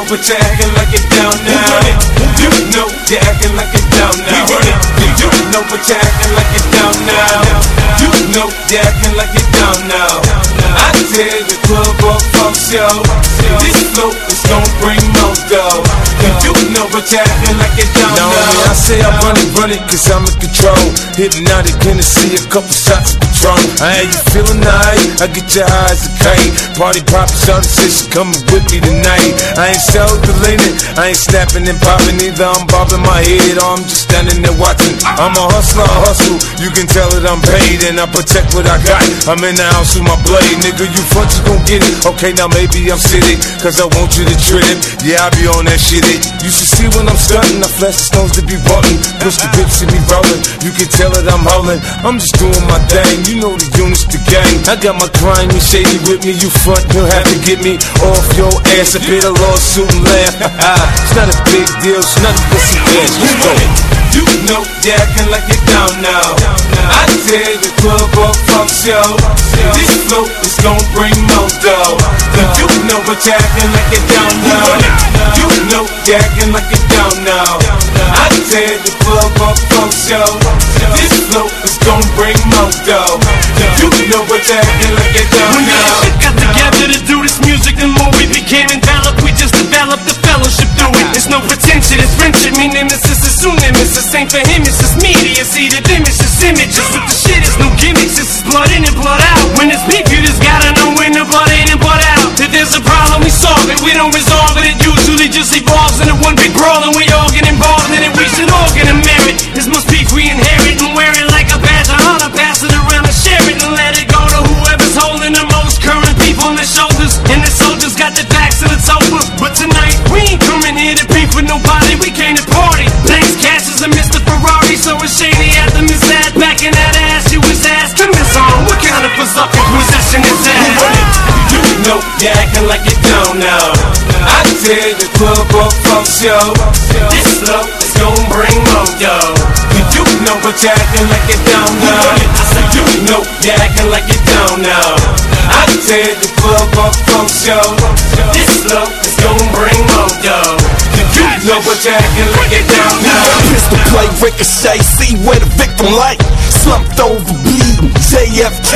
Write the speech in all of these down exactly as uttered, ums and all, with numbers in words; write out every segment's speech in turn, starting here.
but you're acting like it down now. You know you're acting like it down now. You know but you're acting like it down now. You know you're acting like it down now. I tear the club up, fuck show. This flow is gon' bring more dough. You know but you're acting like it down now. Now I say I run it, run it, cause I'm in control. Hypnotic Hennessy, a couple shots of Patron. I ain't you feeling nice, I get your eyes a kite. Party pop, shawty say she coming with me tonight. I ain't self-deleting, I ain't snapping and popping either. I'm bobbing my head or I'm just standing there watching. I'm a hustler, I hustle, you can tell that I'm paid. And I protect what I got, I'm in the house with my blade. Nigga, you front, you gon' get it. Okay, now maybe I'm sitting, cause I want you to trip. Yeah, I be on that shit. It. You should see when I'm stunting, I flash the stones to be button. Push the whips and me rolling, you can tell that I'm holding. I'm just doing my thing, you know the units, the gang. I got my crime and shady with me, you front, you'll have to get me off your ass. A bit of lawsuit and laugh. It's not a big deal, it's nothing but some cash. Let's go. You know you're acting like it down now. I tear the club up, fuck show. This flow is gon' bring more dough. You know but you're acting like it down now. You know you're acting like it down now. I tear the club up, fuck show. This flow is gon' bring more dough. You know but you're acting like it down now. When we got together to do this music, the more we became enveloped. We just developed the fellowship through it. There's no pretension, it's friendship. Me nemesis is soon nemesis. Ain't for him, it's just media. See the image, it's images. With the shit, it's no gimmicks. This is blood in and blood out. When it's beef, you just gotta know when the blood in and blood out. If there's a problem, we solve it. We don't resolve it. It usually just evolves into one big brawl, and we all get involved in it. We should all get a merit. This must be we inherit and wear it like a badge of honor. Pass it around and share it and let it go to whoever's holding the most current people on their shoulders. And the soldiers got their backs and it's over. But tonight, we ain't coming here to beef with nobody. We came to party. Thanks, Cash is a Mister Ferrari, so it's shady after Miss Ad. Back in that ass, you was asking Miss On, what kind of berserker possession is that? You know you're acting like it down now. I tear the club up, fuck show. This flow is gon' bring more dough. You know but you're acting like it down now. I said you know you're acting like it down now. I tear the club up, fuck show. This flow is gon' bring more dough. You know but you're acting like it down now. Pistol play, ricochet, see where the victim like. Slumped over, bleeding, J F K.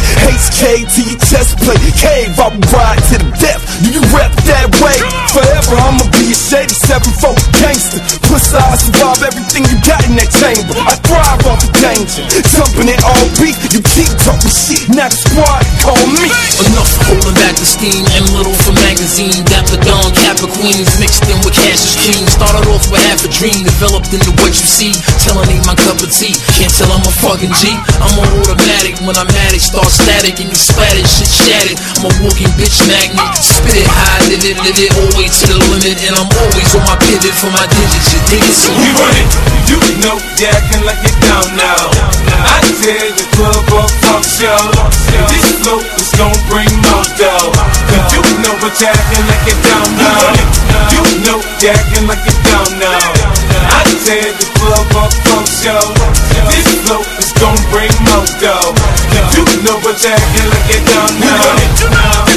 H K to your chest plate, cave, I will ride to the death. Do you rep that way? Forever I'ma be a shady seven four gangster. Plus I survive everything you got in that chamber. I thrive off the danger, jumping in all beat. You keep talking shit, now the squad call me. Enough holding back the steam, and little for magazine. Dapper Don, Kappa Queens, mixed in with Cash's cream. Started off with half a dream, developed into what you see. Telling ain't my cup of tea, can't tell I'm a fucking G. I'm on automatic, when I'm at it, start static and you splatted, shit shattered. I'm a walking bitch magnet, spit it high, live it, live it, always to the limit. And I'm always on my pivot for my digits, you dig it? So we run it, you know you're acting like it down now. I tear the club up, fuck show. This flow is gon' bring more dough. You know but you're acting like it down now. You know you're acting like it down now. I tear the club up, fuck show. This flow is gon' bring more dough. You know but you're acting like it down now.